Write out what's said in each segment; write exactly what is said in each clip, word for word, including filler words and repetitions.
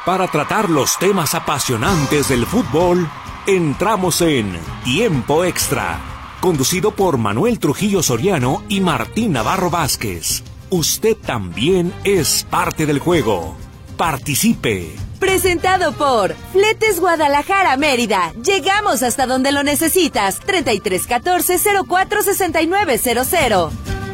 Para tratar los temas apasionantes del fútbol, entramos en Tiempo Extra, conducido por Manuel Trujillo Soriano y Martín Navarro Vázquez. Usted también es parte del juego. Participe. Presentado por Fletes Guadalajara Mérida. Llegamos hasta donde lo necesitas. treinta y tres catorce cero cuatro sesenta y nueve cero cero.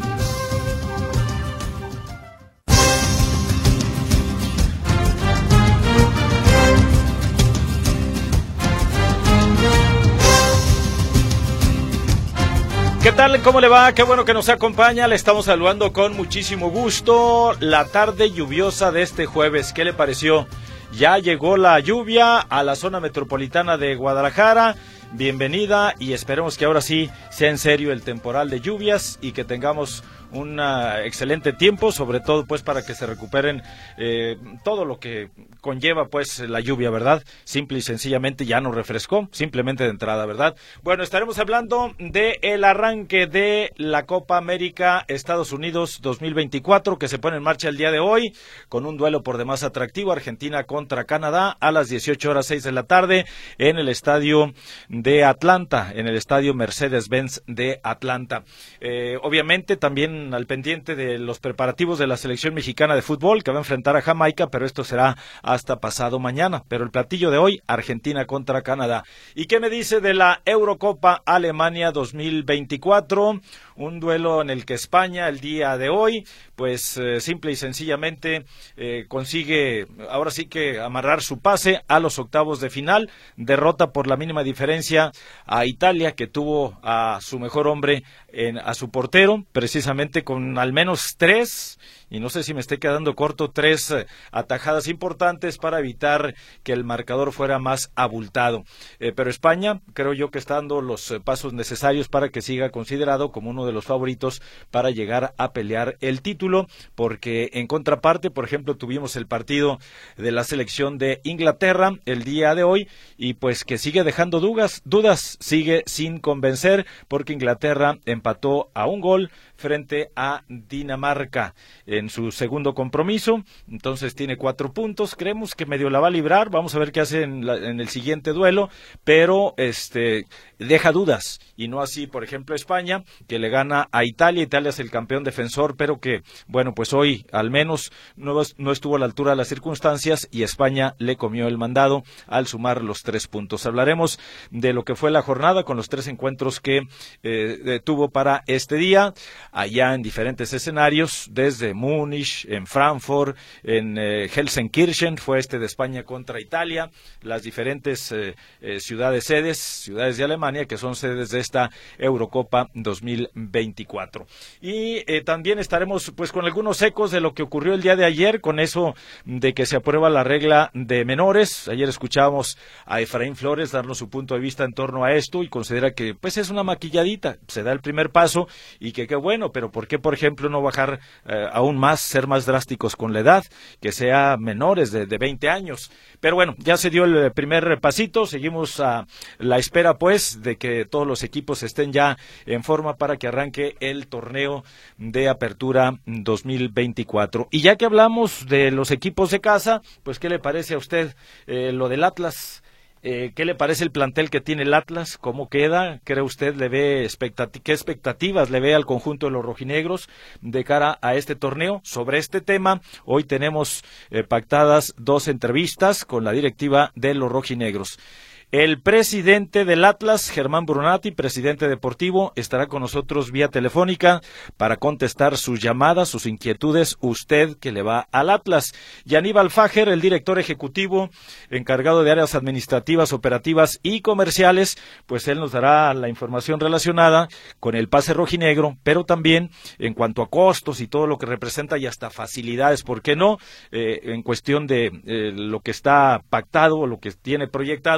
¿Qué tal? ¿Cómo le va? Qué bueno que nos acompaña. Le estamos saludando con muchísimo gusto. La tarde lluviosa de este jueves, ¿qué le pareció? Ya llegó la lluvia a la zona metropolitana de Guadalajara. Bienvenida y esperemos que ahora sí sea en serio el temporal de lluvias y que tengamos un excelente tiempo, sobre todo pues para que se recuperen eh, todo lo que conlleva pues la lluvia, ¿verdad? Simple y sencillamente ya nos refrescó, simplemente de entrada, ¿verdad? Bueno, estaremos hablando de el arranque de la Copa América Estados Unidos dos mil veinticuatro, que se pone en marcha el día de hoy, con un duelo por demás atractivo, Argentina contra Canadá, a las dieciocho horas seis de la tarde, en el estadio de Atlanta, en el estadio Mercedes-Benz de Atlanta. Eh, obviamente también al pendiente de los preparativos de la selección mexicana de fútbol, que va a enfrentar a Jamaica, pero esto será hasta pasado mañana. Pero el platillo de hoy, Argentina contra Canadá. ¿Y qué me dice de la Eurocopa Alemania dos mil veinticuatro? Un duelo en el que España el día de hoy, pues eh, simple y sencillamente eh, consigue ahora sí que amarrar su pase a los octavos de final. Derrota por la mínima diferencia a Italia, que tuvo a su mejor hombre, en, a su portero, precisamente con al menos tres, y no sé si me esté quedando corto, tres eh, atajadas importantes para evitar que el marcador fuera más abultado. Eh, pero España, creo yo que está dando los eh, pasos necesarios para que siga considerado como uno de los favoritos para llegar a pelear el título, porque en contraparte, por ejemplo, tuvimos el partido de la selección de Inglaterra el día de hoy, y pues que sigue dejando dudas, dudas, sigue sin convencer, porque Inglaterra empató a un gol frente a Dinamarca en su segundo compromiso, entonces tiene cuatro puntos, creemos que medio la va a librar, vamos a ver qué hace en, la, en el siguiente duelo, pero este deja dudas, y no así, por ejemplo, España, que le gana a Italia. Italia es el campeón defensor, pero que, bueno, pues hoy al menos no, no estuvo a la altura de las circunstancias, y España le comió el mandado al sumar los tres puntos. Hablaremos de lo que fue la jornada con los tres encuentros que eh, tuvo para este día, allá en diferentes escenarios, desde Múnich, en Frankfurt, en eh, Gelsenkirchen, fue este de España contra Italia, las diferentes eh, eh, ciudades sedes, ciudades de Alemania, que son sedes de esta Eurocopa dos mil veinticuatro. Y eh, también estaremos pues con algunos ecos de lo que ocurrió el día de ayer, con eso de que se aprueba la regla de menores. Ayer escuchábamos a Efraín Flores darnos su punto de vista en torno a esto, y considera que pues es una maquilladita, se da el primer paso, y que qué bueno, pero ¿por qué, por ejemplo, no bajar eh, aún más, ser más drásticos con la edad, que sea menores de, de veinte años? Pero bueno, ya se dio el primer pasito, seguimos a la espera pues de que todos los equipos estén ya en forma para que arranque el torneo de apertura dos mil veinticuatro. Y ya que hablamos de los equipos de casa, pues ¿qué le parece a usted eh, lo del Atlas? Eh, ¿Qué le parece el plantel que tiene el Atlas? ¿Cómo queda? ¿Cree usted, le ve expectati- qué expectativas le ve al conjunto de los rojinegros de cara a este torneo? Sobre este tema, hoy tenemos eh, pactadas dos entrevistas con la directiva de los rojinegros. El presidente del Atlas, Germán Brunati, presidente deportivo, estará con nosotros vía telefónica para contestar sus llamadas, sus inquietudes, usted que le va al Atlas. Y Aníbal Fajer, el director ejecutivo encargado de áreas administrativas, operativas y comerciales, pues él nos dará la información relacionada con el pase rojinegro, pero también en cuanto a costos y todo lo que representa, y hasta facilidades, ¿por qué no? Eh, en cuestión de eh, lo que está pactado o lo que tiene proyectado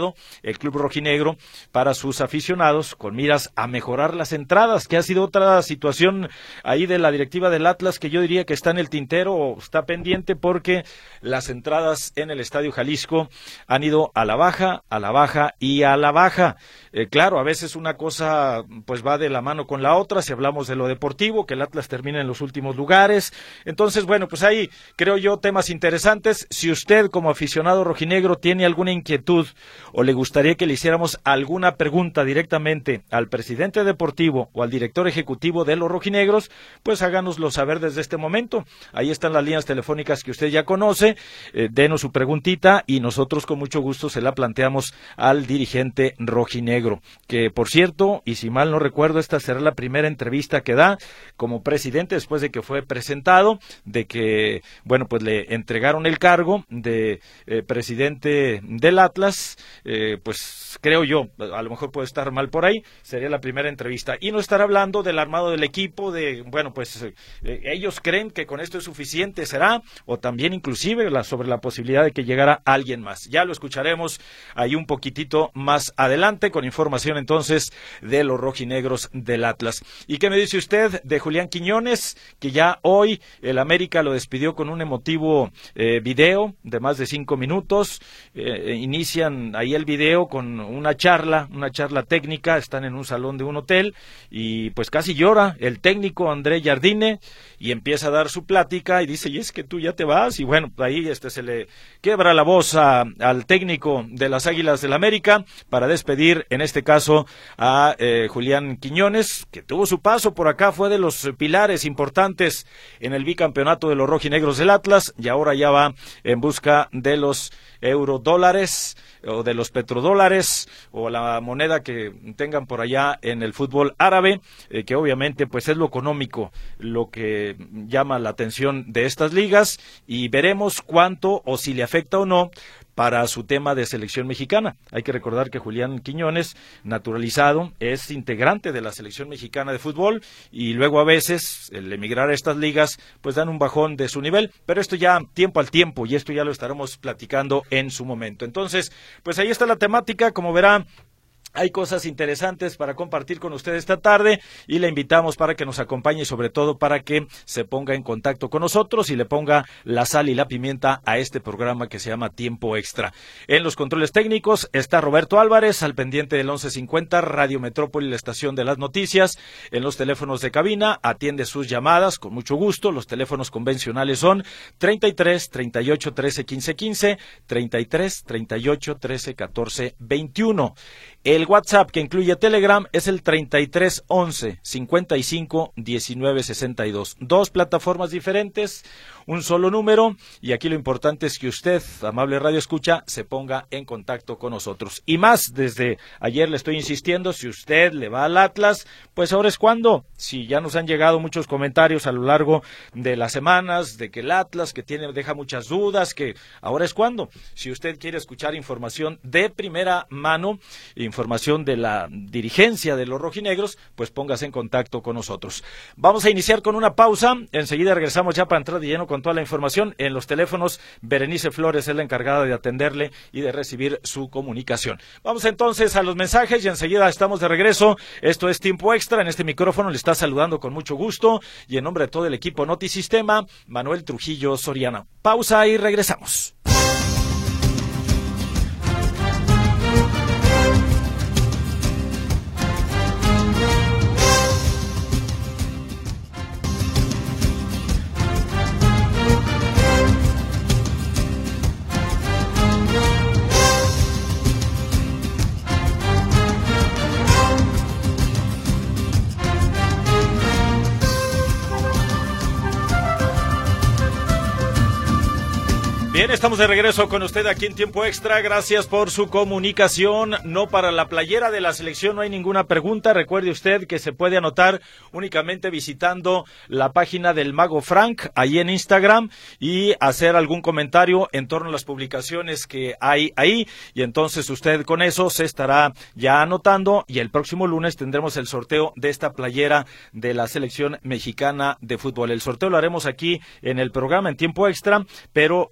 el club rojinegro para sus aficionados con miras a mejorar las entradas, que ha sido otra situación ahí de la directiva del Atlas que yo diría que está en el tintero o está pendiente, porque las entradas en el Estadio Jalisco han ido a la baja, a la baja y a la baja. Eh, claro, a veces una cosa pues va de la mano con la otra, si hablamos de lo deportivo, que el Atlas termina en los últimos lugares. Entonces, bueno, pues ahí creo yo temas interesantes. Si usted como aficionado rojinegro tiene alguna inquietud o le gustaría que le hiciéramos alguna pregunta directamente al presidente deportivo o al director ejecutivo de los rojinegros, pues háganoslo saber desde este momento. Ahí están las líneas telefónicas que usted ya conoce, eh, denos su preguntita y nosotros con mucho gusto se la planteamos al dirigente rojinegro, que por cierto, y si mal no recuerdo, esta será la primera entrevista que da como presidente después de que fue presentado, de que, bueno, pues le entregaron el cargo de eh, presidente del Atlas. Eh, pues creo yo, a lo mejor puede estar mal por ahí, sería la primera entrevista, y no estar hablando del armado del equipo, de, bueno, pues eh, ellos creen que con esto es suficiente, será, o también inclusive la, sobre la posibilidad de que llegara alguien más. Ya lo escucharemos ahí un poquitito más adelante con información entonces de los rojinegros del Atlas. ¿Y qué me dice usted de Julián Quiñones, que ya hoy el América lo despidió con un emotivo eh, video de más de cinco minutos? Eh, inician ahí el video con una charla, una charla técnica, están en un salón de un hotel y pues casi llora el técnico André Jardine y empieza a dar su plática y dice, y es que tú ya te vas, y bueno, ahí este se le quiebra la voz a, al técnico de las Águilas del América para despedir en este caso a eh, Julián Quiñones, que tuvo su paso por acá, fue de los pilares importantes en el bicampeonato de los rojinegros del Atlas y ahora ya va en busca de los eurodólares o de los petrodólares o la moneda que tengan por allá en el fútbol árabe, eh, que obviamente pues es lo económico lo que llama la atención de estas ligas, y veremos cuánto o si le afecta o no para su tema de selección mexicana. Hay que recordar que Julián Quiñones, naturalizado, es integrante de la selección mexicana de fútbol y luego a veces el emigrar a estas ligas pues dan un bajón de su nivel, pero esto ya tiempo al tiempo y esto ya lo estaremos platicando en su momento. Entonces, pues ahí está la temática, como verá. Hay cosas interesantes para compartir con ustedes esta tarde y le invitamos para que nos acompañe y sobre todo para que se ponga en contacto con nosotros y le ponga la sal y la pimienta a este programa que se llama Tiempo Extra. En los controles técnicos está Roberto Álvarez, al pendiente del once cincuenta, Radio Metrópoli, la estación de las noticias. En los teléfonos de cabina atiende sus llamadas con mucho gusto. Los teléfonos convencionales son treinta y tres, treinta y ocho, trece, quince, quince, treinta y tres, treinta y ocho, trece, catorce, veintiuno. El WhatsApp, que incluye Telegram, es el treinta y tres, once, cincuenta y cinco, diecinueve, sesenta y dos. Dos plataformas diferentes, un solo número, y aquí lo importante es que usted, amable radio escucha, se ponga en contacto con nosotros. Y más, desde ayer le estoy insistiendo, si usted le va al Atlas, pues ahora es cuando. Si ya nos han llegado muchos comentarios a lo largo de las semanas, de que el Atlas, que tiene, deja muchas dudas, que ahora es cuando. Si usted quiere escuchar información de primera mano, información de la dirigencia de los rojinegros, pues póngase en contacto con nosotros. Vamos a iniciar con una pausa, enseguida regresamos ya para entrar de lleno con toda la información. En los teléfonos, Berenice Flores es la encargada de atenderle y de recibir su comunicación. Vamos entonces a los mensajes y enseguida estamos de regreso. Esto es Tiempo Extra, en este micrófono le está saludando con mucho gusto y en nombre de todo el equipo Notisistema, Manuel Trujillo Soriano. Pausa y regresamos. Bien, estamos de regreso con usted aquí en Tiempo Extra. Gracias por su comunicación. No, para la playera de la selección no hay ninguna pregunta. Recuerde usted que se puede anotar únicamente visitando la página del Mago Frank ahí en Instagram y hacer algún comentario en torno a las publicaciones que hay ahí. Y entonces usted con eso se estará ya anotando y el próximo lunes tendremos el sorteo de esta playera de la selección mexicana de fútbol. El sorteo lo haremos aquí en el programa en Tiempo Extra, pero la dinámica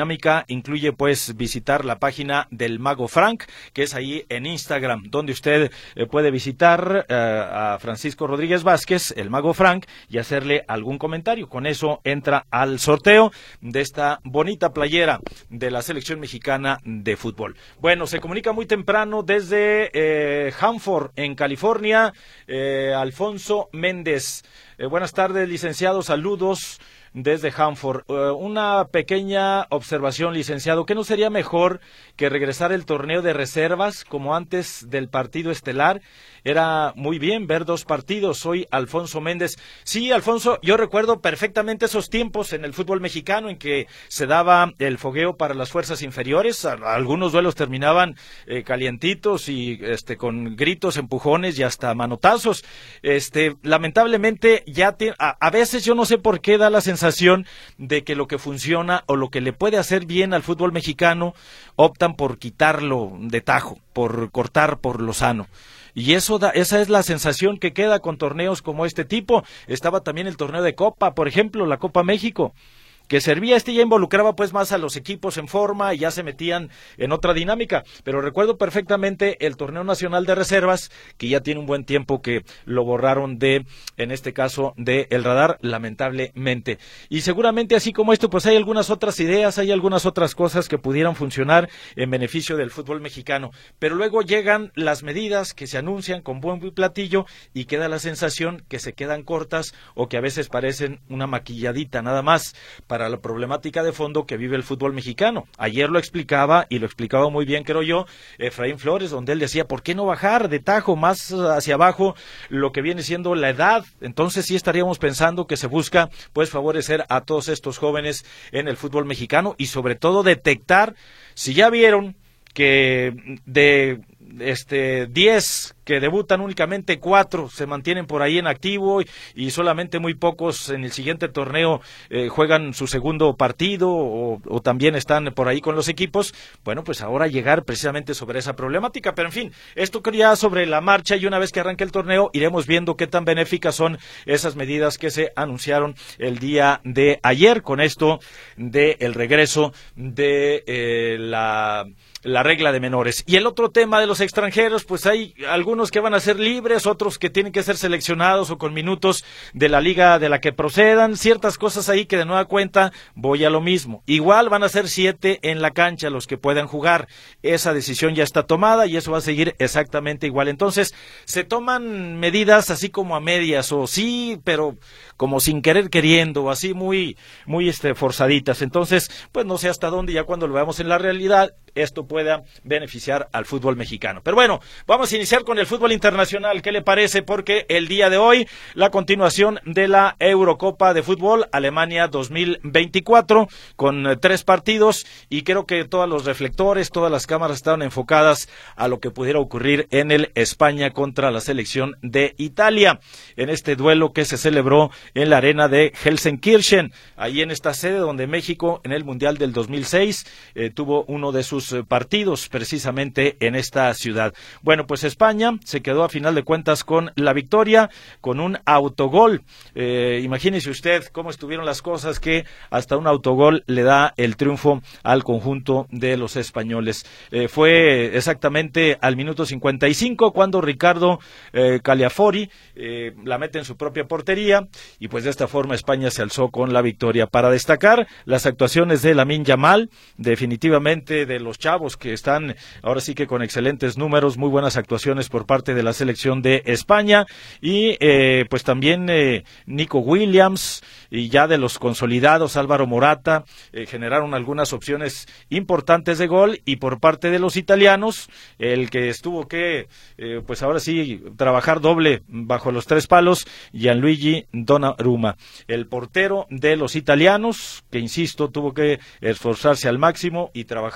dinámica incluye pues visitar la página del Mago Frank, que es ahí en Instagram, donde usted eh, puede visitar eh, a Francisco Rodríguez Vázquez, el Mago Frank, y hacerle algún comentario. Con eso entra al sorteo de esta bonita playera de la selección mexicana de fútbol. Bueno, se comunica muy temprano desde eh, Hanford, en California, eh, Alfonso Méndez. Eh, buenas tardes, licenciado, saludos desde Hanford. Uh, una pequeña observación, licenciado, ¿qué no sería mejor que regresar el torneo de reservas como antes del partido estelar? Era muy bien ver dos partidos. Soy Alfonso Méndez. Sí, Alfonso, yo recuerdo perfectamente esos tiempos en el fútbol mexicano en que se daba el fogueo para las fuerzas inferiores. Algunos duelos terminaban eh, calientitos y este con gritos, empujones y hasta manotazos. Este, lamentablemente ya te, a, a veces yo no sé por qué da la sensación de que lo que funciona o lo que le puede hacer bien al fútbol mexicano optan por quitarlo de tajo, por cortar por lo sano. Y eso da, esa es la sensación que queda con torneos como este tipo. Estaba también el torneo de Copa, por ejemplo, la Copa México, que servía, este ya involucraba pues más a los equipos en forma y ya se metían en otra dinámica, pero recuerdo perfectamente el torneo nacional de reservas, que ya tiene un buen tiempo que lo borraron de, en este caso, de el radar, lamentablemente. Y seguramente así como esto, pues hay algunas otras ideas, hay algunas otras cosas que pudieran funcionar en beneficio del fútbol mexicano, pero luego llegan las medidas que se anuncian con bombo y platillo y queda la sensación que se quedan cortas o que a veces parecen una maquilladita nada más para la problemática de fondo que vive el fútbol mexicano. Ayer lo explicaba, y lo explicaba muy bien, creo yo, Efraín Flores, donde él decía, ¿por qué no bajar de tajo más hacia abajo lo que viene siendo la edad? Entonces sí estaríamos pensando que se busca pues favorecer a todos estos jóvenes en el fútbol mexicano y sobre todo detectar, si ya vieron que de este diez que debutan únicamente cuatro se mantienen por ahí en activo y, y solamente muy pocos en el siguiente torneo eh, juegan su segundo partido o, o también están por ahí con los equipos, bueno, pues ahora llegar precisamente sobre esa problemática, pero en fin, esto ya sobre la marcha y una vez que arranque el torneo iremos viendo qué tan benéficas son esas medidas que se anunciaron el día de ayer con esto de el regreso de eh, la la regla de menores. Y el otro tema de los extranjeros, pues hay algunos que van a ser libres, otros que tienen que ser seleccionados o con minutos de la liga de la que procedan, ciertas cosas ahí que de nueva cuenta voy a lo mismo. Igual van a ser siete en la cancha los que puedan jugar. Esa decisión ya está tomada y eso va a seguir exactamente igual. Entonces, se toman medidas así como a medias o sí, pero como sin querer queriendo, o así muy, muy este, forzaditas. Entonces, pues no sé hasta dónde, ya cuando lo veamos en la realidad, esto pueda beneficiar al fútbol mexicano. Pero bueno, vamos a iniciar con el fútbol internacional. ¿Qué le parece? Porque el día de hoy, la continuación de la Eurocopa de Fútbol Alemania dos mil veinticuatro, con eh, tres partidos, y creo que todos los reflectores, todas las cámaras estaban enfocadas a lo que pudiera ocurrir en el España contra la selección de Italia, en este duelo que se celebró en la arena de Gelsenkirchen, ahí en esta sede donde México en el Mundial del dos mil seis eh, tuvo uno de sus partidos precisamente en esta ciudad. Bueno, pues España se quedó a final de cuentas con la victoria, con un autogol. Eh, imagínese usted cómo estuvieron las cosas, que hasta un autogol le da el triunfo al conjunto de los españoles. Eh, fue exactamente al minuto cincuenta y cinco cuando Ricardo eh, Caliafori eh, la mete en su propia portería y pues de esta forma España se alzó con la victoria. Para destacar las actuaciones de Lamine Yamal, definitivamente de los chavos que están ahora sí que con excelentes números, muy buenas actuaciones por parte de la selección de España y eh, pues también eh, Nico Williams y ya de los consolidados Álvaro Morata eh, generaron algunas opciones importantes de gol, y por parte de los italianos el que estuvo que eh, pues ahora sí trabajar doble bajo los tres palos, Gianluigi Donnarumma, el portero de los italianos, que insisto tuvo que esforzarse al máximo y trabajar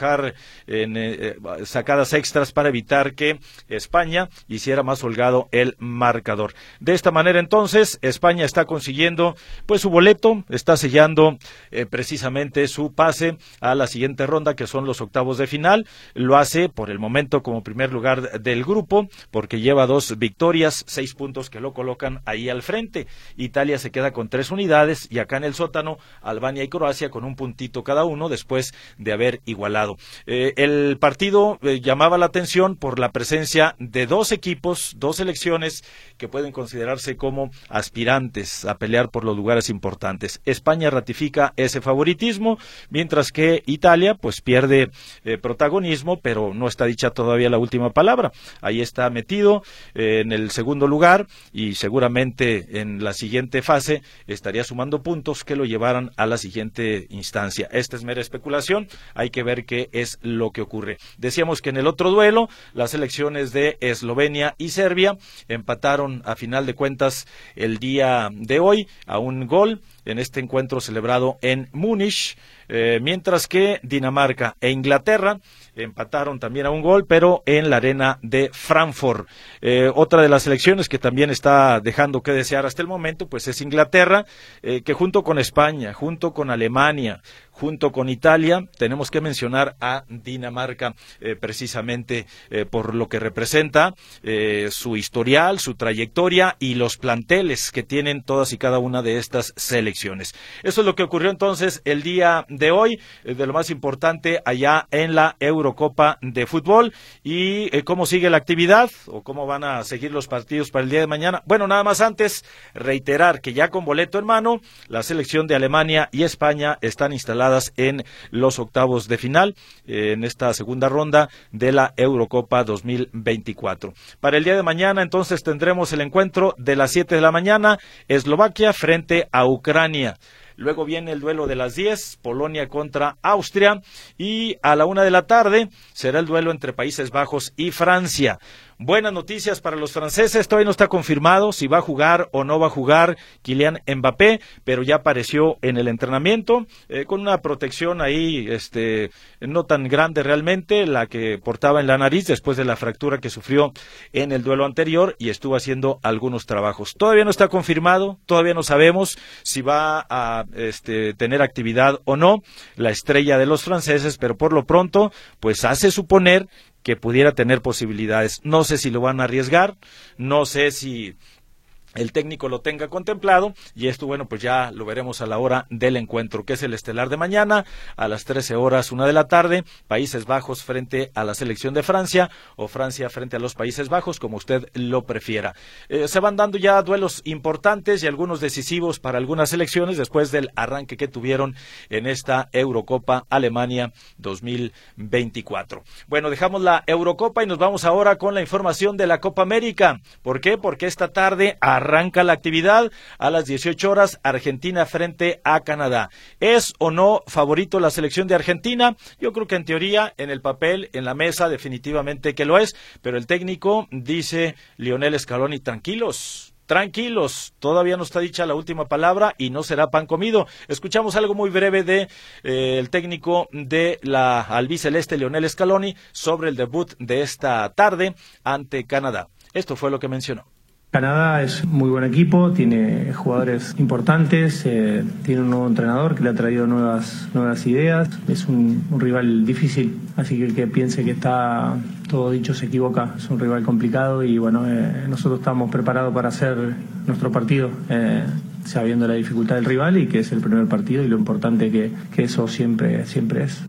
en eh, sacadas extras para evitar que España hiciera más holgado el marcador. De esta manera entonces España está consiguiendo pues su boleto, está sellando eh, precisamente su pase a la siguiente ronda, que son los octavos de final. Lo hace por el momento como primer lugar del grupo porque lleva dos victorias, seis puntos que lo colocan ahí al frente. Italia se queda con tres unidades y acá en el sótano Albania y Croacia con un puntito cada uno después de haber igualado. Eh, el partido eh, llamaba la atención por la presencia de dos equipos, dos selecciones que pueden considerarse como aspirantes a pelear por los lugares importantes. España ratifica ese favoritismo, mientras que Italia pues pierde eh, protagonismo, pero no está dicha todavía la última palabra. Ahí está metido eh, en el segundo lugar y seguramente en la siguiente fase estaría sumando puntos que lo llevaran a la siguiente instancia. Esta es mera especulación, hay que ver qué es lo que ocurre. Decíamos que en el otro duelo, las selecciones de Eslovenia y Serbia empataron a final de cuentas el día de hoy a un gol en este encuentro celebrado en Múnich, eh, mientras que Dinamarca e Inglaterra empataron también a un gol, pero en la arena de Frankfurt. Eh, otra de las selecciones que también está dejando que desear hasta el momento, pues es Inglaterra, eh, que junto con España, junto con Alemania, junto con Italia, tenemos que mencionar a Dinamarca eh, precisamente eh, por lo que representa eh, su historial, su trayectoria y los planteles que tienen todas y cada una de estas selecciones. Eso es lo que ocurrió entonces el día de hoy, eh, de lo más importante allá en la Eurocopa de fútbol. Y eh, cómo sigue la actividad o cómo van a seguir los partidos para el día de mañana. Bueno, nada más antes reiterar que ya con boleto en mano, la selección de Alemania y España están instaladas en los octavos de final eh, en esta segunda ronda de la Eurocopa dos mil veinticuatro. Para el día de mañana entonces tendremos el encuentro de las siete de la mañana, Eslovaquia frente a Ucrania. Luego viene el duelo de las diez, Polonia contra Austria, y a la una de la tarde será el duelo entre Países Bajos y Francia. Buenas noticias para los franceses, todavía no está confirmado si va a jugar o no va a jugar Kylian Mbappé, pero ya apareció en el entrenamiento eh, con una protección ahí este, no tan grande realmente, la que portaba en la nariz después de la fractura que sufrió en el duelo anterior, y estuvo haciendo algunos trabajos. Todavía no está confirmado, todavía no sabemos si va a este, tener actividad o no la estrella de los franceses, pero por lo pronto pues hace suponer que pudiera tener posibilidades. No sé si lo van a arriesgar, no sé si el técnico lo tenga contemplado, y esto, bueno, pues ya lo veremos a la hora del encuentro, que es el estelar de mañana, a las trece horas, una de la tarde, Países Bajos frente a la selección de Francia, o Francia frente a los Países Bajos, como usted lo prefiera. Eh, se van dando ya duelos importantes y algunos decisivos para algunas selecciones después del arranque que tuvieron en esta Eurocopa Alemania dos mil veinticuatro. Bueno, dejamos la Eurocopa y nos vamos ahora con la información de la Copa América. ¿Por qué? Porque esta tarde a arranca la actividad a las dieciocho horas, Argentina frente a Canadá. ¿Es o no favorito la selección de Argentina? Yo creo que en teoría, en el papel, en la mesa, definitivamente que lo es, pero el técnico dice Lionel Scaloni, tranquilos, tranquilos, todavía no está dicha la última palabra y no será pan comido. Escuchamos algo muy breve de eh, el técnico de la albiceleste, Lionel Scaloni, sobre el debut de esta tarde ante Canadá. Esto fue lo que mencionó. Canadá es muy buen equipo, tiene jugadores importantes, eh, tiene un nuevo entrenador que le ha traído nuevas nuevas ideas, es un, un rival difícil, así que el que piense que está todo dicho se equivoca, es un rival complicado y bueno, eh, nosotros estamos preparados para hacer nuestro partido, eh, sabiendo la dificultad del rival y que es el primer partido y lo importante que, que eso siempre, siempre es.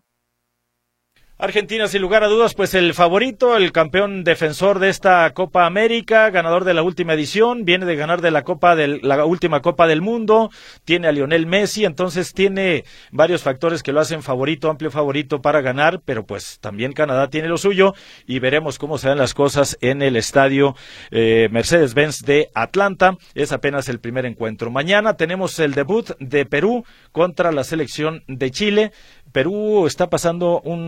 Argentina, sin lugar a dudas, pues el favorito, el campeón defensor de esta Copa América, ganador de la última edición, viene de ganar de la Copa del, la última Copa del Mundo, tiene a Lionel Messi, entonces tiene varios factores que lo hacen favorito, amplio favorito para ganar, pero pues también Canadá tiene lo suyo y veremos cómo se dan las cosas en el estadio eh, Mercedes-Benz de Atlanta. Es apenas el primer encuentro. Mañana tenemos el debut de Perú contra la selección de Chile. Perú está pasando un mal momento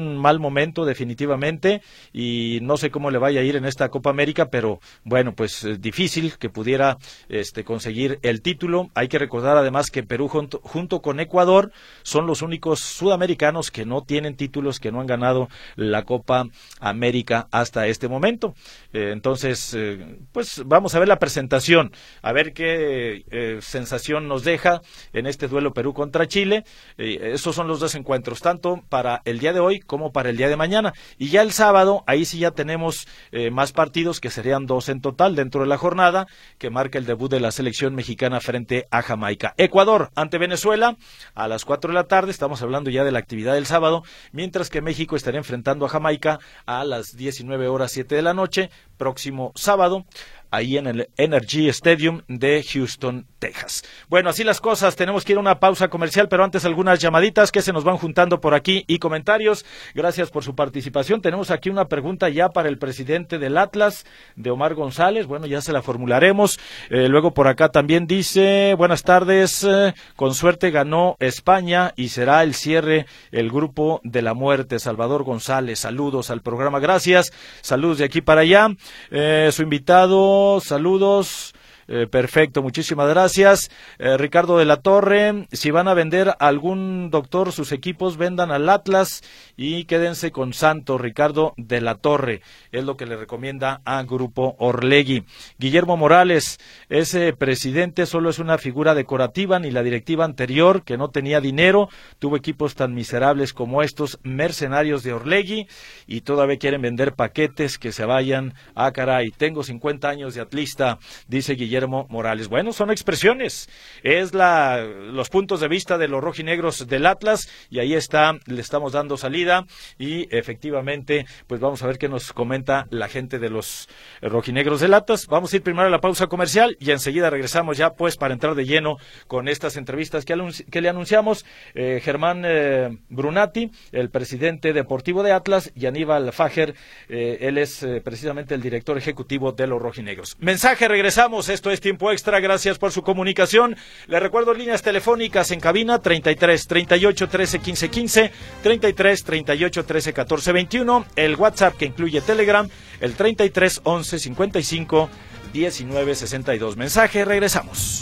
momento definitivamente, y no sé cómo le vaya a ir en esta Copa América, pero bueno, pues eh, difícil que pudiera este, conseguir el título. Hay que recordar además que Perú junto, junto con Ecuador son los únicos sudamericanos que no tienen títulos, que no han ganado la Copa América hasta este momento. Eh, entonces, eh, pues vamos a ver la presentación, a ver qué eh, sensación nos deja en este duelo Perú contra Chile. Eh, esos son los dos encuentros, tanto para el día de hoy como para el día de mañana. Y ya el sábado, ahí sí ya tenemos eh, más partidos, que serían dos en total dentro de la jornada, que marca el debut de la selección mexicana frente a Jamaica. Ecuador ante Venezuela a las cuatro de la tarde, estamos hablando ya de la actividad del sábado, mientras que México estaría enfrentando a Jamaica a las diecinueve horas siete de la noche, próximo sábado, ahí en el Energy Stadium de Houston, Texas. Bueno, así las cosas, tenemos que ir a una pausa comercial, pero antes algunas llamaditas que se nos van juntando por aquí y comentarios. Gracias por su participación. Tenemos aquí una pregunta ya para el presidente del Atlas, de Omar González. Bueno, ya se la formularemos. Eh, luego por acá también dice, buenas tardes, eh, con suerte ganó España y será el cierre el grupo de la muerte. Salvador González, saludos al programa, gracias. Saludos de aquí para allá. Eh, su invitado, saludos. Eh, perfecto, muchísimas gracias. Eh, Ricardo de la Torre, si van a vender a algún doctor sus equipos, vendan al Atlas y quédense con Santos. Ricardo de la Torre, es lo que le recomienda a Grupo Orlegui. Guillermo Morales, ese presidente solo es una figura decorativa, ni la directiva anterior, que no tenía dinero, tuvo equipos tan miserables como estos mercenarios de Orlegui y todavía quieren vender paquetes, que se vayan. Ah, caray, tengo cincuenta años de atlista, dice Guillermo Morales. Bueno, son expresiones, es la los puntos de vista de los rojinegros del Atlas, y ahí está, le estamos dando salida, y efectivamente, pues vamos a ver qué nos comenta la gente de los rojinegros del Atlas. Vamos a ir primero a la pausa comercial y enseguida regresamos ya pues para entrar de lleno con estas entrevistas que, que le anunciamos. eh, Germán eh, Brunati, el presidente deportivo de Atlas, y Aníbal Fager, eh, él es eh, precisamente el director ejecutivo de los rojinegros. Mensaje, regresamos. Esto es Tiempo Extra, gracias por su comunicación. Les recuerdo líneas telefónicas en cabina treinta y tres, treinta y ocho, trece, quince, quince, treinta y tres, treinta y ocho, trece, catorce, veintiuno, el WhatsApp que incluye Telegram, el treinta y tres, once, cincuenta y cinco, diecinueve, sesenta y dos. Mensaje, regresamos.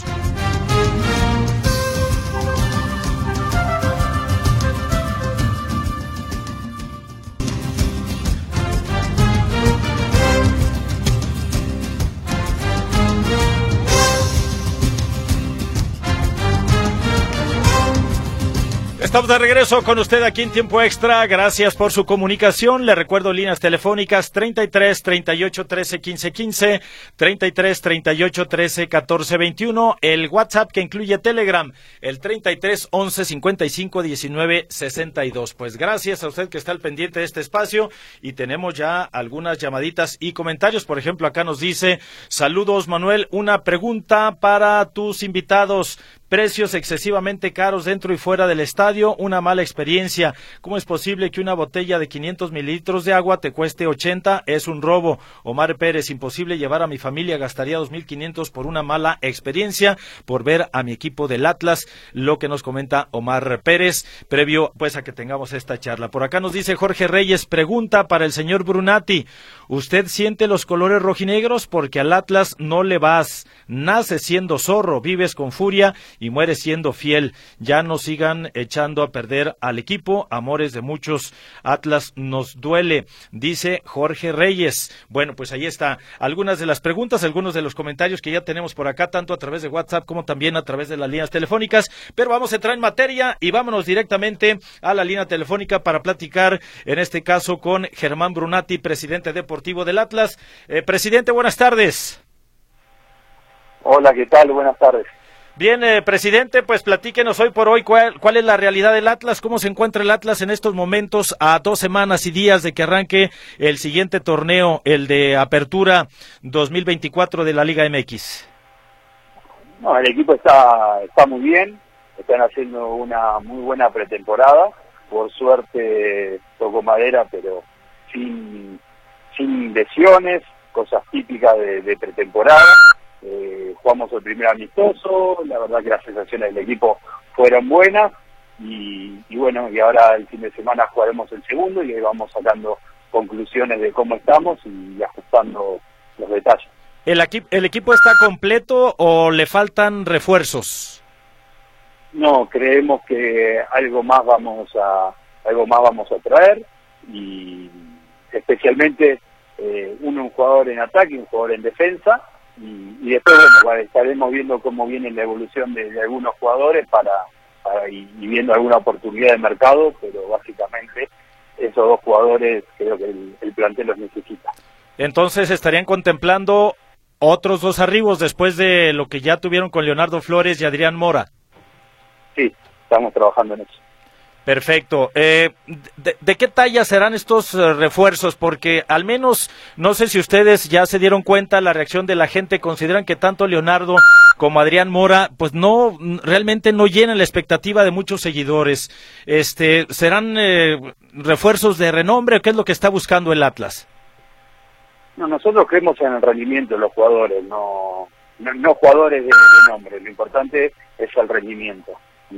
Estamos de regreso con usted aquí en Tiempo Extra, gracias por su comunicación. Le recuerdo líneas telefónicas treinta y tres, treinta y ocho, trece, quince, quince, treinta y tres, treinta y ocho, trece, catorce, veintiuno, el WhatsApp que incluye Telegram, el treinta y tres, once, cincuenta y cinco, diecinueve, sesenta y dos. Pues gracias a usted que está al pendiente de este espacio, y tenemos ya algunas llamaditas y comentarios. Por ejemplo, acá nos dice, saludos Manuel, una pregunta para tus invitados. Precios excesivamente caros dentro y fuera del estadio, una mala experiencia. ¿Cómo es posible que una botella de quinientos mililitros de agua te cueste ochenta? Es un robo. Omar Pérez, imposible llevar a mi familia, gastaría dos mil quinientos por una mala experiencia, por ver a mi equipo del Atlas, lo que nos comenta Omar Pérez, previo pues a que tengamos esta charla. Por acá nos dice Jorge Reyes, pregunta para el señor Brunati, ¿usted siente los colores rojinegros? Porque al Atlas no le vas, naces siendo zorro, vives con furia y mueres siendo fiel. Ya no sigan echando a perder al equipo, amores de muchos, Atlas nos duele, dice Jorge Reyes. Bueno, pues ahí está algunas de las preguntas, algunos de los comentarios que ya tenemos por acá, tanto a través de WhatsApp como también a través de las líneas telefónicas, pero vamos a entrar en materia y vámonos directamente a la línea telefónica para platicar, en este caso con Germán Brunati, presidente deportivo del Atlas. Eh, presidente, buenas tardes. Hola, ¿qué tal? Buenas tardes. Bien, eh, presidente, pues platíquenos hoy por hoy cuál, cuál es la realidad del Atlas, cómo se encuentra el Atlas en estos momentos a dos semanas y días de que arranque el siguiente torneo, el de Apertura dos mil veinticuatro de la Liga M X. No, el equipo está está muy bien, están haciendo una muy buena pretemporada, por suerte tocó madera, pero sin sin lesiones, cosas típicas de, de pretemporada. Eh, jugamos el primer amistoso, la verdad que las sensaciones del equipo fueron buenas, y, y bueno, y ahora el fin de semana jugaremos el segundo y ahí vamos sacando conclusiones de cómo estamos y ajustando los detalles. ¿El, equi- el equipo está completo o le faltan refuerzos? No, creemos que algo más vamos a algo más vamos a traer y especialmente eh, uno un jugador en ataque, un jugador en defensa y, y después bueno, estaremos viendo cómo viene la evolución de, de algunos jugadores para, para y, y viendo alguna oportunidad de mercado, pero básicamente esos dos jugadores creo que el, el plantel los necesita. Entonces estarían contemplando otros dos arribos después de lo que ya tuvieron con Leonardo Flores y Adrián Mora. Sí, estamos trabajando en eso. Perfecto. Eh, de, ¿De qué talla serán estos uh, refuerzos? Porque al menos, no sé si ustedes ya se dieron cuenta, la reacción de la gente, consideran que tanto Leonardo como Adrián Mora, pues no, realmente no llenan la expectativa de muchos seguidores. Este, ¿serán eh, refuerzos de renombre o qué es lo que está buscando el Atlas? No, nosotros creemos en el rendimiento de los jugadores, no, no, no jugadores de, de nombre. Lo importante es el rendimiento.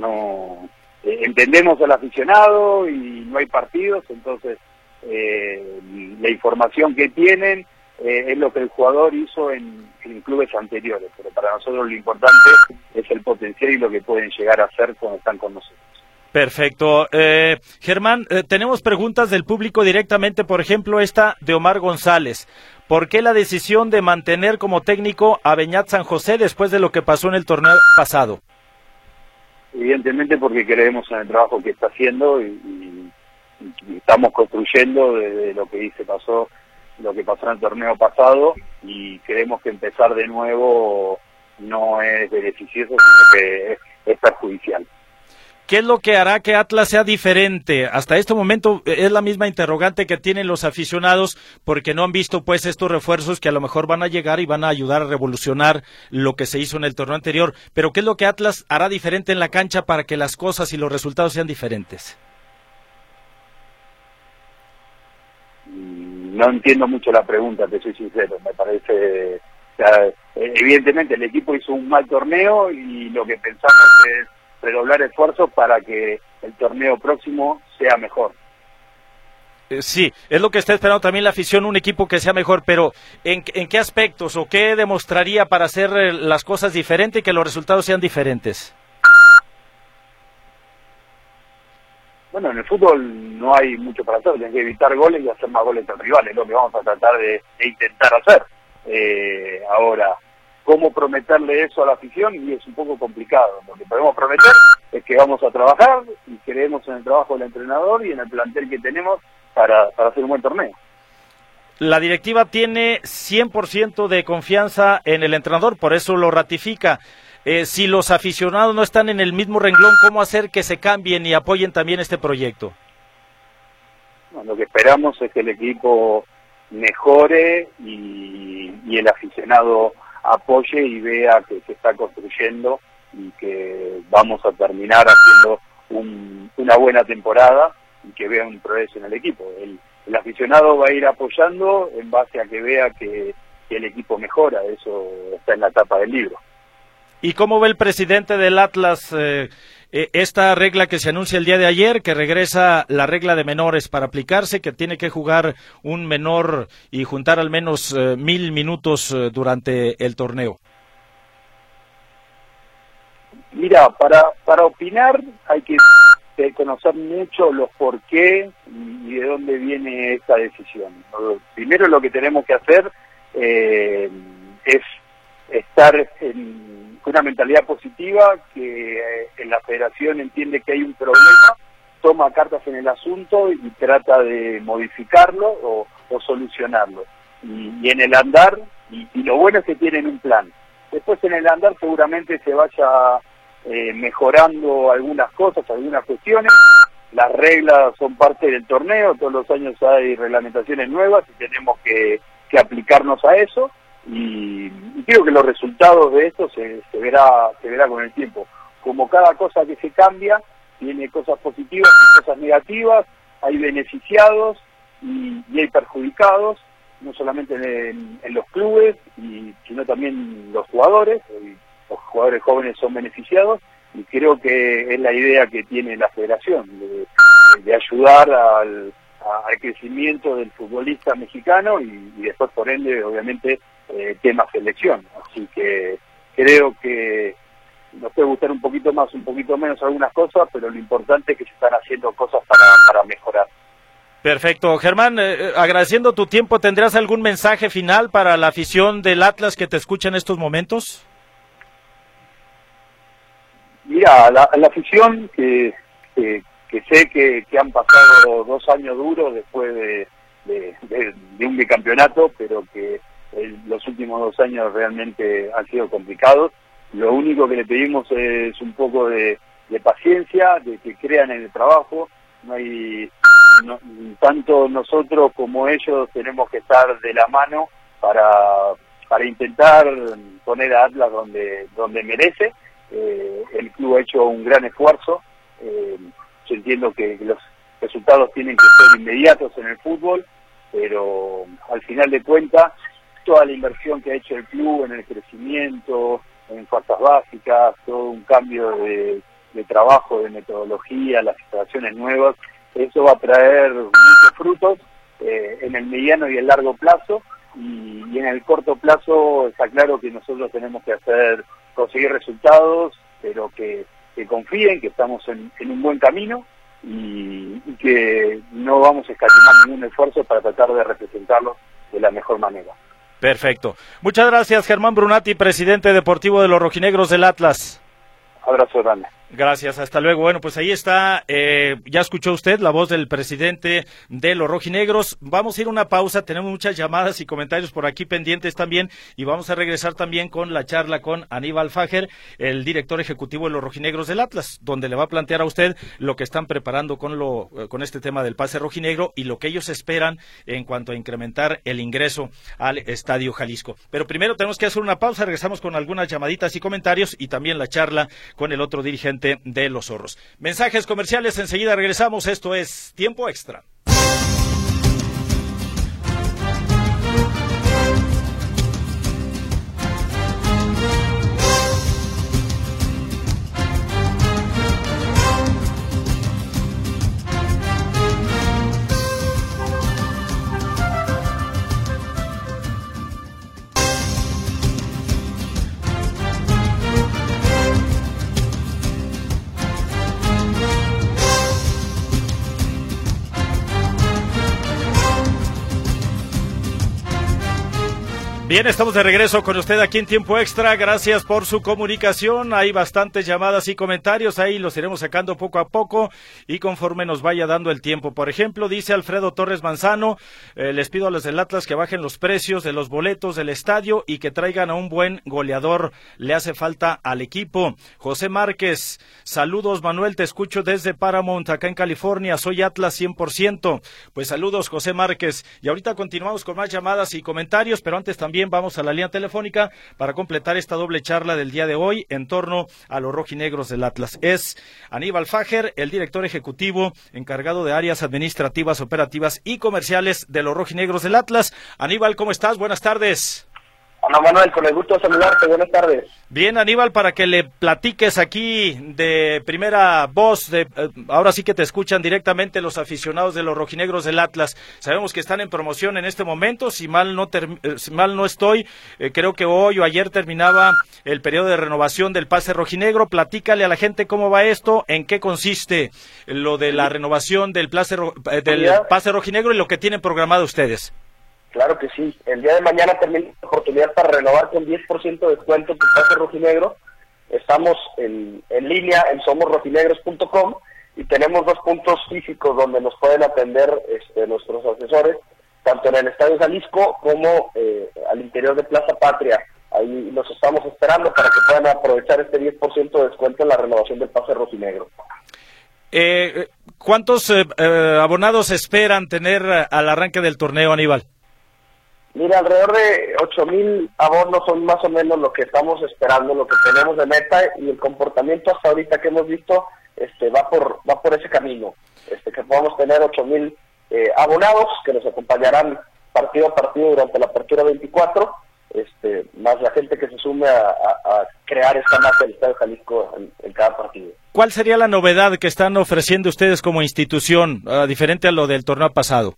No eh, entendemos al aficionado y no hay partidos, entonces eh, la información que tienen eh, es lo que el jugador hizo en, en clubes anteriores, pero para nosotros lo importante es el potencial y lo que pueden llegar a hacer cuando están con nosotros. Perfecto. Eh, Germán, eh, tenemos preguntas del público directamente, por ejemplo, esta de Omar González. ¿Por qué la decisión de mantener como técnico a Beñat San José después de lo que pasó en el torneo pasado? Evidentemente porque creemos en el trabajo que está haciendo y, y, y estamos construyendo desde lo que dice pasó, lo que pasó en el torneo pasado y creemos que empezar de nuevo no es beneficioso, sino que es, es perjudicial. ¿Qué es lo que hará que Atlas sea diferente? Hasta este momento es la misma interrogante que tienen los aficionados porque no han visto pues estos refuerzos que a lo mejor van a llegar y van a ayudar a revolucionar lo que se hizo en el torneo anterior. Pero ¿qué es lo que Atlas hará diferente en la cancha para que las cosas y los resultados sean diferentes? No entiendo mucho la pregunta, te soy sincero. Me parece, o sea, evidentemente el equipo hizo un mal torneo y lo que pensamos es redoblar esfuerzos para que el torneo próximo sea mejor. Eh, sí, es lo que está esperando también la afición, un equipo que sea mejor, pero ¿en, en qué aspectos o qué demostraría para hacer eh, las cosas diferentes y que los resultados sean diferentes? Bueno, en el fútbol no hay mucho para hacer, tienes que evitar goles y hacer más goles que el rival, es lo que vamos a tratar de, de intentar hacer. Eh, ahora, cómo prometerle eso a la afición y es un poco complicado. Lo que podemos prometer es que vamos a trabajar y creemos en el trabajo del entrenador y en el plantel que tenemos para, para hacer un buen torneo. La directiva tiene cien por ciento de confianza en el entrenador, por eso lo ratifica. Eh, si los aficionados no están en el mismo renglón, ¿cómo hacer que se cambien y apoyen también este proyecto? Bueno, lo que esperamos es que el equipo mejore y, y el aficionado apoye y vea que se está construyendo y que vamos a terminar haciendo un, una buena temporada y que vea un progreso en el equipo. El, el aficionado va a ir apoyando en base a que vea que, que el equipo mejora, eso está en la tapa del libro. ¿Y cómo ve el presidente del Atlas eh, eh, esta regla que se anuncia el día de ayer, que regresa la regla de menores para aplicarse, que tiene que jugar un menor y juntar al menos eh, mil minutos eh, durante el torneo? Mira, para, para opinar hay que conocer mucho los por qué y de dónde viene esta decisión. Primero lo que tenemos que hacer eh, es estar en una mentalidad positiva, que eh, en la federación entiende que hay un problema, toma cartas en el asunto y trata de modificarlo o, o solucionarlo. Y, y en el andar, y, y lo bueno es que tienen un plan. Después en el andar seguramente se vaya eh, mejorando algunas cosas, algunas cuestiones. Las reglas son parte del torneo, todos los años hay reglamentaciones nuevas y tenemos que, que aplicarnos a eso. Y, y creo que los resultados de esto se, se verá se verá con el tiempo. Como cada cosa que se cambia tiene cosas positivas y cosas negativas, hay beneficiados y, y hay perjudicados, no solamente en, en los clubes, y, sino también los jugadores. Los jugadores jóvenes son beneficiados y creo que es la idea que tiene la federación, de, de ayudar al, a, al crecimiento del futbolista mexicano y, y después por ende obviamente eh, tema selección, así que creo que nos puede gustar un poquito más, un poquito menos algunas cosas, pero lo importante es que se están haciendo cosas para, para mejorar. Perfecto. Germán, eh, agradeciendo tu tiempo, ¿tendrás algún mensaje final para la afición del Atlas que te escucha en estos momentos? Mira, la, la afición que, que, que sé que, que han pasado dos años duros después de, de, de, de un bicampeonato, pero que el, los últimos dos años realmente han sido complicados. Lo único que le pedimos es un poco de, de paciencia, de que crean en el trabajo. No hay no, tanto nosotros como ellos tenemos que estar de la mano para para intentar poner a Atlas donde donde merece. Eh, el club ha hecho un gran esfuerzo. Eh, yo entiendo que los resultados tienen que ser inmediatos en el fútbol, pero al final de cuentas toda la inversión que ha hecho el club en el crecimiento, en fuerzas básicas, todo un cambio de, de trabajo, de metodología, las instalaciones nuevas, eso va a traer muchos frutos eh, en el mediano y el largo plazo, y, y en el corto plazo está claro que nosotros tenemos que hacer conseguir resultados, pero que, que confíen que estamos en, en un buen camino y, y que no vamos a escatimar ningún esfuerzo para tratar de representarlos de la mejor manera. Perfecto. Muchas gracias, Germán Brunati, presidente deportivo de los rojinegros del Atlas. Abrazo grande. Gracias, hasta luego. Bueno, pues ahí está, eh, ya escuchó usted la voz del presidente de los rojinegros. Vamos a ir a una pausa, tenemos muchas llamadas y comentarios por aquí pendientes también, y vamos a regresar también con la charla con Aníbal Fajer, el director ejecutivo de los rojinegros del Atlas, donde le va a plantear a usted lo que están preparando con lo con este tema del pase rojinegro y lo que ellos esperan en cuanto a incrementar el ingreso al Estadio Jalisco. Pero primero tenemos que hacer una pausa, regresamos con algunas llamaditas y comentarios y también la charla con el otro dirigente de los Zorros. Mensajes comerciales, enseguida regresamos. Esto es Tiempo Extra. Bien, estamos de regreso con usted aquí en Tiempo Extra. Gracias por su comunicación. Hay bastantes llamadas y comentarios. Ahí los iremos sacando poco a poco y conforme nos vaya dando el tiempo. Por ejemplo, dice Alfredo Torres Manzano, eh, les pido a los del Atlas que bajen los precios de los boletos del estadio y que traigan a un buen goleador. Le hace falta al equipo. José Márquez, saludos Manuel, te escucho desde Paramount, acá en California. Soy Atlas cien por ciento. Pues saludos José Márquez. Y ahorita continuamos con más llamadas y comentarios, pero antes también vamos a la línea telefónica para completar esta doble charla del día de hoy en torno a los rojinegros del Atlas. Es Aníbal Fajer, el director ejecutivo encargado de áreas administrativas, operativas y comerciales de los rojinegros del Atlas. Aníbal, ¿cómo estás? Buenas tardes. Hola Manuel, con el gusto de saludarte, buenas tardes. Bien, Aníbal, para que le platiques aquí de primera voz, de, eh, ahora sí que te escuchan directamente los aficionados de los rojinegros del Atlas. Sabemos que están en promoción en este momento, si mal no, ter, eh, si mal no estoy, eh, creo que hoy o ayer terminaba el periodo de renovación del pase rojinegro. Platícale a la gente cómo va esto, en qué consiste lo de la renovación del, pase, eh, del pase rojinegro y lo que tienen programado ustedes. Claro que sí. El día de mañana termina la oportunidad para renovar con diez por ciento de descuento tu pase rojinegro. Estamos en, en línea en somos rojinegros punto com y tenemos dos puntos físicos donde nos pueden atender este, nuestros asesores, tanto en el Estadio Jalisco como eh, al interior de Plaza Patria. Ahí los estamos esperando para que puedan aprovechar este diez por ciento de descuento en la renovación del pase rojinegro. Eh, ¿Cuántos eh, eh, abonados esperan tener al arranque del torneo, Aníbal? Mira, alrededor de ocho mil abonos son más o menos lo que estamos esperando, lo que tenemos de meta, y el comportamiento hasta ahorita que hemos visto este va por va por ese camino, este que podamos tener ocho mil eh, abonados que nos acompañarán partido a partido durante la apertura veinticuatro, este, más la gente que se sume a, a, a crear esta masa del Estadio Jalisco en, en cada partido. ¿Cuál sería la novedad que están ofreciendo ustedes como institución, uh, diferente a lo del torneo pasado?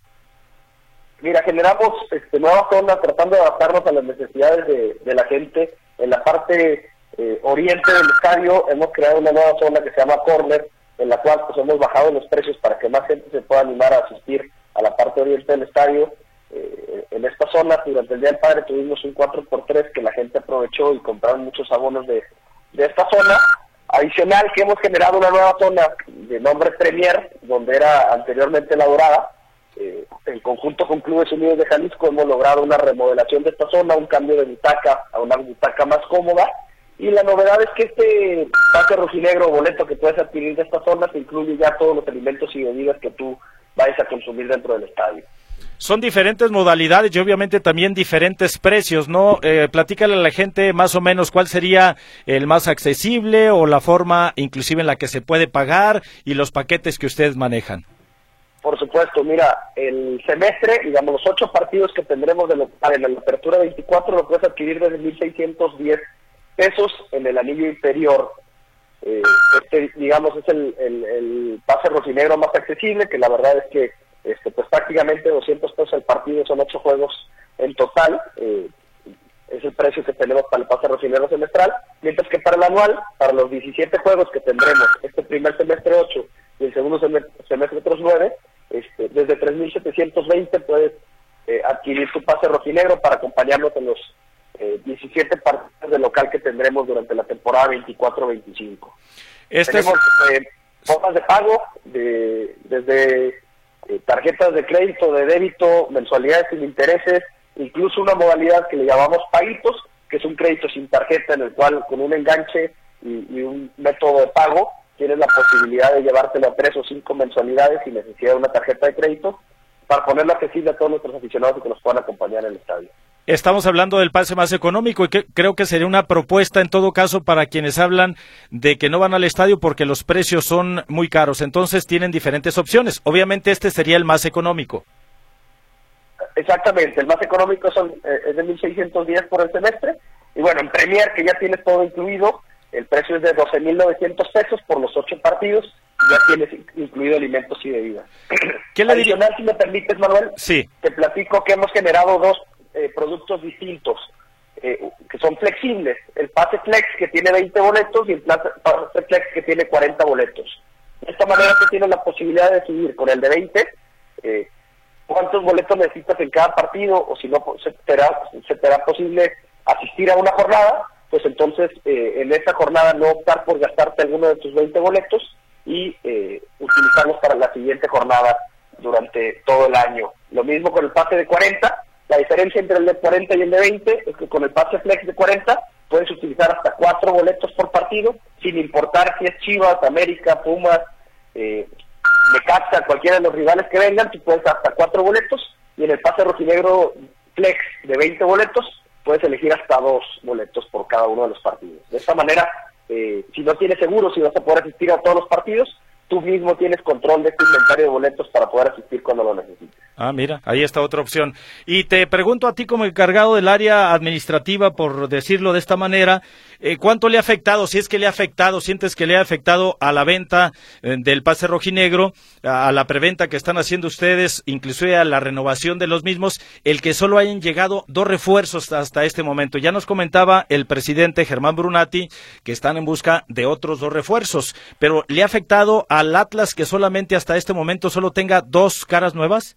Mira, generamos este, nuevas zonas tratando de adaptarnos a las necesidades de, de la gente. En la parte eh, oriente del estadio hemos creado una nueva zona que se llama Corner, en la cual pues hemos bajado los precios para que más gente se pueda animar a asistir a la parte oriente del estadio. Eh, en esta zona, durante el Día del Padre, tuvimos un cuatro por tres que la gente aprovechó y compraron muchos abonos de, de esta zona. Adicional, que hemos generado una nueva zona de nombre Premier, donde era anteriormente La Dorada. Eh, en conjunto con Clubes Unidos de Jalisco hemos logrado una remodelación de esta zona, un cambio de butaca a una butaca más cómoda, y la novedad es que este pase rojinegro o boleto que puedes adquirir de esta zona te incluye ya todos los alimentos y bebidas que tú vayas a consumir dentro del estadio. Son diferentes modalidades y obviamente también diferentes precios, ¿no? Eh, platícale a la gente más o menos cuál sería el más accesible o la forma inclusive en la que se puede pagar y los paquetes que ustedes manejan. Por supuesto, mira, el semestre, digamos, los ocho partidos que tendremos de local en la apertura veinticuatro lo puedes adquirir desde mil seiscientos diez pesos en el anillo inferior. Eh, este, digamos, es el, el, el pase rojinegro más accesible, que la verdad es que este, pues prácticamente doscientos pesos el partido, son ocho juegos en total. Eh, es el precio que tenemos para el pase rojinegro semestral, mientras que para el anual, para los diecisiete juegos que tendremos, este primer semestre ocho y el segundo semestre, semestre otros nueve, este, desde tres mil setecientos veinte puedes eh, adquirir tu pase rojinegro para acompañarnos en los eh, diecisiete partidos de local que tendremos durante la temporada veinticuatro veinticinco. Este Tenemos es... eh, formas de pago, de, desde eh, tarjetas de crédito, de débito, mensualidades sin intereses, incluso una modalidad que le llamamos paguitos, que es un crédito sin tarjeta en el cual con un enganche y, y un método de pago tienes la posibilidad de llevártelo a tres o cinco mensualidades sin necesidad de una tarjeta de crédito, para ponerlo accesible a todos nuestros aficionados y que nos puedan acompañar en el estadio. Estamos hablando del pase más económico y que creo que sería una propuesta en todo caso para quienes hablan de que no van al estadio porque los precios son muy caros, entonces tienen diferentes opciones. Obviamente este sería el más económico. Exactamente, el más económico son eh, es de mil seiscientos diez por el semestre, y bueno, en Premier, que ya tienes todo incluido, el precio es de doce mil novecientos pesos por los ocho partidos, ya tienes incluido alimentos y bebidas. ¿Qué le Adicional, diría? Si me permites, Manuel, sí. Te platico que hemos generado dos eh, productos distintos, eh, que son flexibles, el pase flex que tiene veinte boletos y el pase flex que tiene cuarenta boletos. De esta manera tú tienes la posibilidad de decidir con el de veinte, eh, cuántos boletos necesitas en cada partido, o si no se te hará, se te hará posible asistir a una jornada, pues entonces eh, en esta jornada no optar por gastarte alguno de tus veinte boletos y eh, utilizarlos para la siguiente jornada durante todo el año. Lo mismo con el pase de cuarenta, la diferencia entre el de cuarenta y el de veinte es que con el pase flex de cuarenta puedes utilizar hasta cuatro boletos por partido, sin importar si es Chivas, América, Pumas, eh, Necaxa, cualquiera de los rivales que vengan, tú puedes hasta cuatro boletos, y en el pase rojinegro flex de veinte boletos puedes elegir hasta dos boletos por cada uno de los partidos. De esta manera, eh, si no tienes seguro si vas a poder asistir a todos los partidos, tú mismo tienes control de este inventario de boletos para poder asistir cuando lo necesites. Ah, mira, ahí está otra opción. Y te pregunto a ti como encargado del área administrativa, por decirlo de esta manera, eh, ¿cuánto le ha afectado, si es que le ha afectado, sientes que le ha afectado a la venta eh, del pase rojinegro, a, a la preventa que están haciendo ustedes, inclusive a la renovación de los mismos, el que solo hayan llegado dos refuerzos hasta este momento? Ya nos comentaba el presidente Germán Brunati que están en busca de otros dos refuerzos, pero ¿le ha afectado al Atlas que solamente hasta este momento solo tenga dos caras nuevas?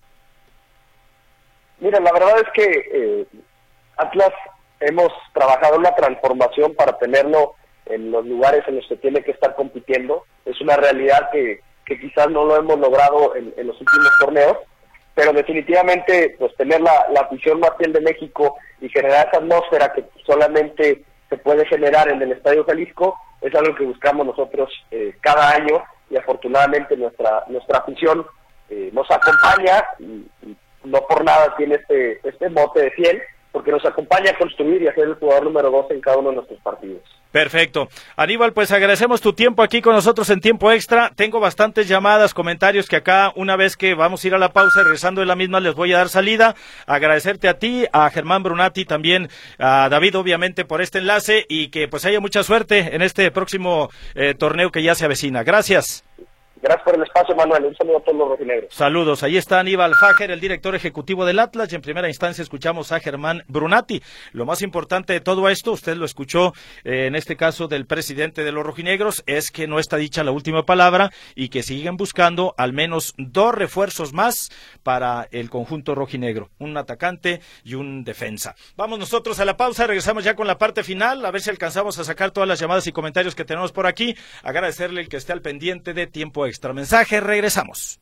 Mira, la verdad es que eh, Atlas hemos trabajado una transformación para tenerlo en los lugares en los que tiene que estar compitiendo. Es una realidad que, que quizás no lo hemos logrado en, en los últimos torneos, pero definitivamente pues tener la, la afición más fiel de México y generar esa atmósfera que solamente se puede generar en el Estadio Jalisco es algo que buscamos nosotros eh, cada año, y afortunadamente nuestra nuestra afición eh, nos acompaña, y, y no por nada tiene este este mote de fiel, porque nos acompaña a construir y a ser el jugador número dos en cada uno de nuestros partidos. Perfecto. Aníbal, pues agradecemos tu tiempo aquí con nosotros en Tiempo Extra. Tengo bastantes llamadas, comentarios que acá, una vez que vamos a ir a la pausa, regresando de la misma, les voy a dar salida. Agradecerte a ti, a Germán Brunati, también a David, obviamente, por este enlace, y que pues haya mucha suerte en este próximo eh, torneo que ya se avecina. Gracias. Gracias por el espacio, Manuel. Un saludo a todos los rojinegros. Saludos. Ahí está Aníbal Fajer, el director ejecutivo del Atlas, y en primera instancia escuchamos a Germán Brunati. Lo más importante de todo esto, usted lo escuchó eh, en este caso del presidente de los rojinegros, es que no está dicha la última palabra y que siguen buscando al menos dos refuerzos más para el conjunto rojinegro, un atacante y un defensa. Vamos nosotros a la pausa, regresamos ya con la parte final, a ver si alcanzamos a sacar todas las llamadas y comentarios que tenemos por aquí. Agradecerle el que esté al pendiente de Tiempo Extra. Mensaje, regresamos.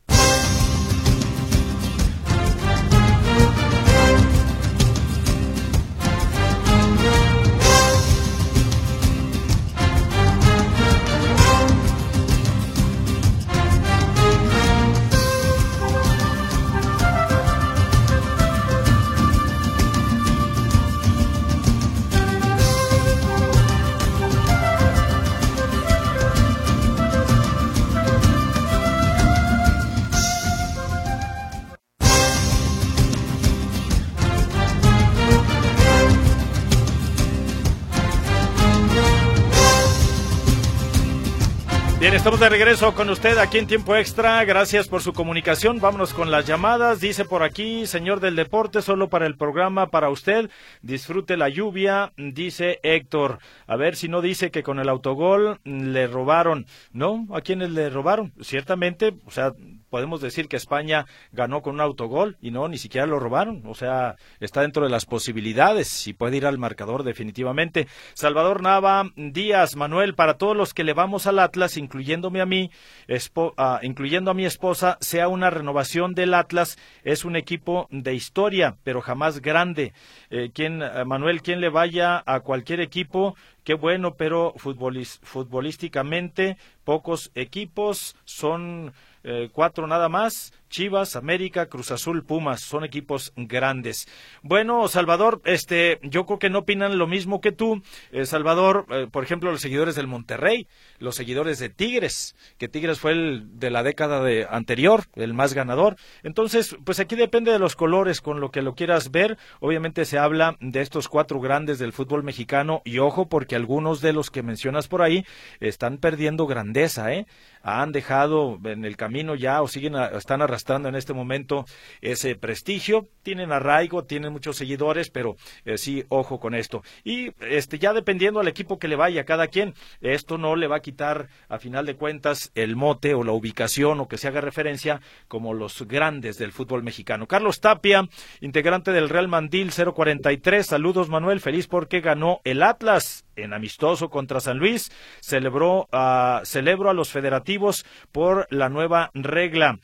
Bien, estamos de regreso con usted aquí en Tiempo Extra. Gracias por su comunicación. Vámonos con las llamadas. Dice por aquí, señor del deporte, solo para el programa, para usted. Disfrute la lluvia, dice Héctor. A ver si no dice que con el autogol le robaron. No, ¿a quiénes le robaron? Ciertamente, o sea, podemos decir que España ganó con un autogol y no, ni siquiera lo robaron. O sea, está dentro de las posibilidades y puede ir al marcador definitivamente. Salvador Nava Díaz, Manuel, para todos los que le vamos al Atlas, incluyéndome a mí, espo, uh, incluyendo a mi esposa, sea una renovación del Atlas, es un equipo de historia, pero jamás grande. Eh, ¿quién, uh, Manuel, quien le vaya a cualquier equipo, qué bueno, pero futbolis, futbolísticamente pocos equipos, son eh, cuatro nada más. Chivas, América, Cruz Azul, Pumas, son equipos grandes. Bueno, Salvador, este, yo creo que no opinan lo mismo que tú. Eh, Salvador, eh, por ejemplo, los seguidores del Monterrey, los seguidores de Tigres, que Tigres fue el de la década de anterior, el más ganador. Entonces, pues aquí depende de los colores con lo que lo quieras ver. Obviamente se habla de estos cuatro grandes del fútbol mexicano y ojo, porque algunos de los que mencionas por ahí están perdiendo grandeza, ¿eh? Han dejado en el camino ya o siguen, a, están arrastrando en este momento ese prestigio, tienen arraigo, tienen muchos seguidores, pero eh, sí, ojo con esto. Y este ya dependiendo al equipo que le vaya a cada quien, esto no le va a quitar a final de cuentas el mote o la ubicación o que se haga referencia como los grandes del fútbol mexicano. Carlos Tapia, integrante del Real Mandil cero cuarenta y tres, saludos Manuel, feliz porque ganó el Atlas en amistoso contra San Luis, celebró uh, celebro a los federativos por la nueva regla.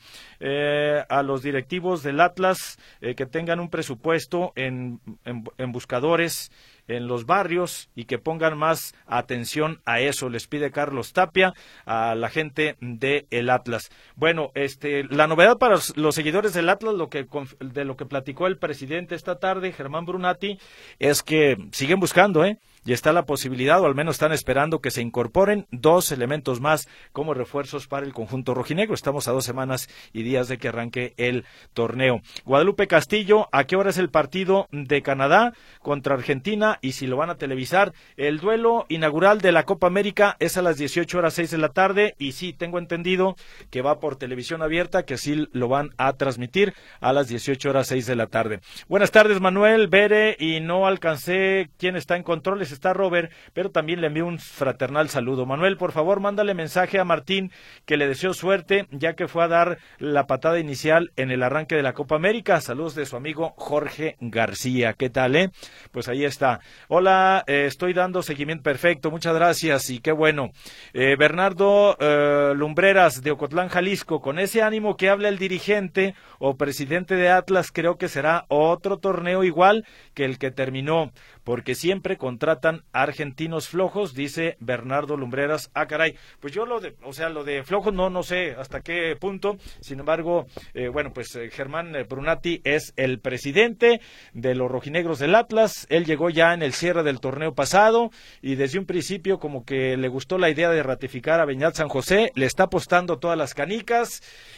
Eh, a los directivos del Atlas eh, que tengan un presupuesto en, en, en buscadores en los barrios y que pongan más atención a eso, les pide Carlos Tapia a la gente de el Atlas. Bueno, este, la novedad para los seguidores del Atlas, lo que de lo que platicó el presidente esta tarde, Germán Brunati, es que siguen buscando, ¿eh? Y está la posibilidad, o al menos están esperando que se incorporen dos elementos más como refuerzos para el conjunto rojinegro. Estamos a dos semanas y días de que arranque el torneo. Guadalupe Castillo, ¿a qué hora es el partido de Canadá contra Argentina? Y si lo van a televisar, el duelo inaugural de la Copa América es a las dieciocho horas seis de la tarde, y sí, tengo entendido que va por televisión abierta, que sí lo van a transmitir a las dieciocho horas seis de la tarde. Buenas tardes, Manuel, Bere, y no alcancé quién está en controles, está Robert, pero también le envío un fraternal saludo. Manuel, por favor, mándale mensaje a Martín que le deseo suerte, ya que fue a dar la patada inicial en el arranque de la Copa América. Saludos de su amigo Jorge García. ¿Qué tal, eh? Pues ahí está. Hola, eh, estoy dando seguimiento perfecto, muchas gracias y qué bueno. Eh, Bernardo eh, Lumbreras de Ocotlán, Jalisco, con ese ánimo que habla el dirigente o presidente de Atlas, creo que será otro torneo igual que el que terminó, porque siempre contratan argentinos flojos, dice Bernardo Lumbreras. Ah, caray, pues yo lo de, o sea, lo de flojos no, no sé hasta qué punto, sin embargo, eh, bueno, pues eh, Germán Brunati es el presidente de los rojinegros del Atlas, él llegó ya ya en el cierre del torneo pasado y desde un principio como que le gustó la idea de ratificar a Beñat San José, le está apostando todas las canicas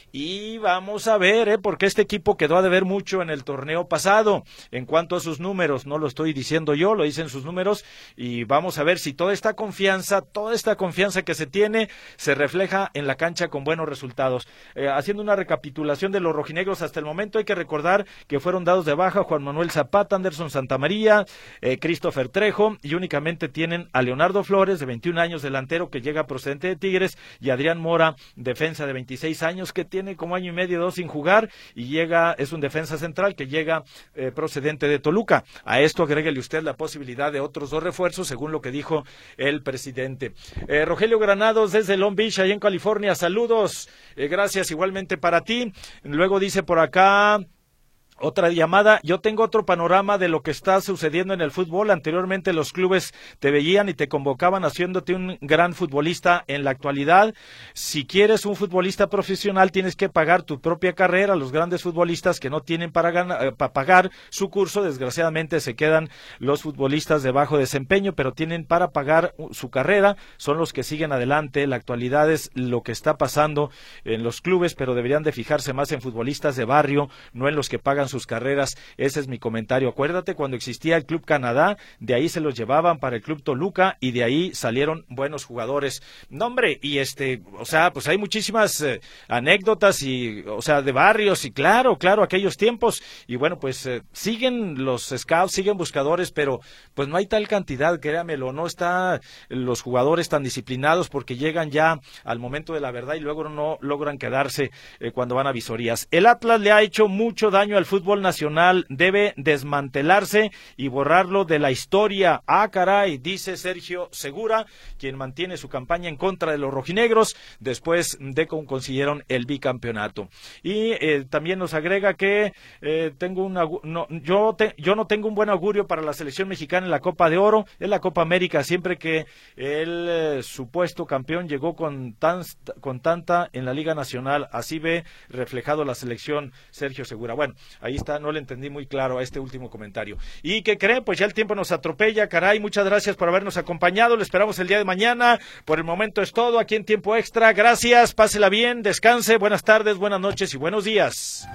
y vamos a ver, ¿eh? Porque este equipo quedó a deber mucho en el torneo pasado en cuanto a sus números, no lo estoy diciendo yo, lo dicen sus números y vamos a ver si toda esta confianza, toda esta confianza que se tiene se refleja en la cancha con buenos resultados. Eh, haciendo una recapitulación de los rojinegros hasta el momento, hay que recordar que fueron dados de baja Juan Manuel Zapata, Anderson Santamaría, eh, Christopher Trejo y únicamente tienen a Leonardo Flores, de veintiún años, delantero que llega procedente de Tigres, y Adrián Mora, defensa de veintiséis años, que tiene como año y medio, dos sin jugar, y llega, es un defensa central que llega eh, procedente de Toluca. A esto agréguele usted la posibilidad de otros dos refuerzos, según lo que dijo el presidente. Eh, Rogelio Granados, desde Long Beach, allá en California, saludos, eh, gracias igualmente para ti. Luego dice por acá... Otra llamada, yo tengo otro panorama de lo que está sucediendo en el fútbol. Anteriormente los clubes te veían y te convocaban haciéndote un gran futbolista. En la actualidad, si quieres un futbolista profesional, tienes que pagar tu propia carrera. Los grandes futbolistas que no tienen para, ganar, para pagar su curso, desgraciadamente se quedan los futbolistas de bajo desempeño, pero tienen para pagar su carrera, son los que siguen adelante. La actualidad es lo que está pasando en los clubes, pero deberían de fijarse más en futbolistas de barrio, no en los que pagan sus carreras. Ese es mi comentario. Acuérdate cuando existía el Club Canadá, de ahí se los llevaban para el Club Toluca y de ahí salieron buenos jugadores. No, hombre, y este, o sea, pues hay muchísimas eh, anécdotas y, o sea, de barrios y claro, claro, aquellos tiempos y bueno, pues eh, siguen los scouts, siguen buscadores, pero pues no hay tal cantidad, créamelo, no están los jugadores tan disciplinados porque llegan ya al momento de la verdad y luego no logran quedarse eh, cuando van a visorías. El Atlas le ha hecho mucho daño al fútbol nacional, debe desmantelarse y borrarlo de la historia. Ah, caray, dice Sergio Segura, quien mantiene su campaña en contra de los rojinegros después de que consiguieron el bicampeonato. Y eh, también nos agrega que eh, tengo una, no, yo, te, yo no tengo un buen augurio para la selección mexicana en la Copa de Oro, en la Copa América, siempre que el eh, supuesto campeón llegó con, tan, con tanta en la Liga Nacional, así ve reflejado la selección. Sergio Segura. Bueno, ahí está, no le entendí muy claro a este último comentario. ¿Y qué cree? Pues ya el tiempo nos atropella, caray, muchas gracias por habernos acompañado, lo esperamos el día de mañana, por el momento es todo aquí en Tiempo Extra, gracias, pásela bien, descanse, buenas tardes, buenas noches y buenos días.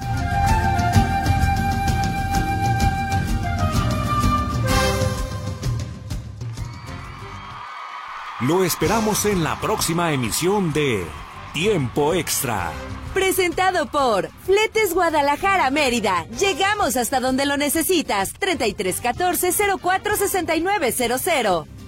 Lo esperamos en la próxima emisión de Tiempo Extra. Presentado por Fletes Guadalajara Mérida. Llegamos hasta donde lo necesitas. treinta y tres catorce cero cuatro sesenta y nueve cero cero.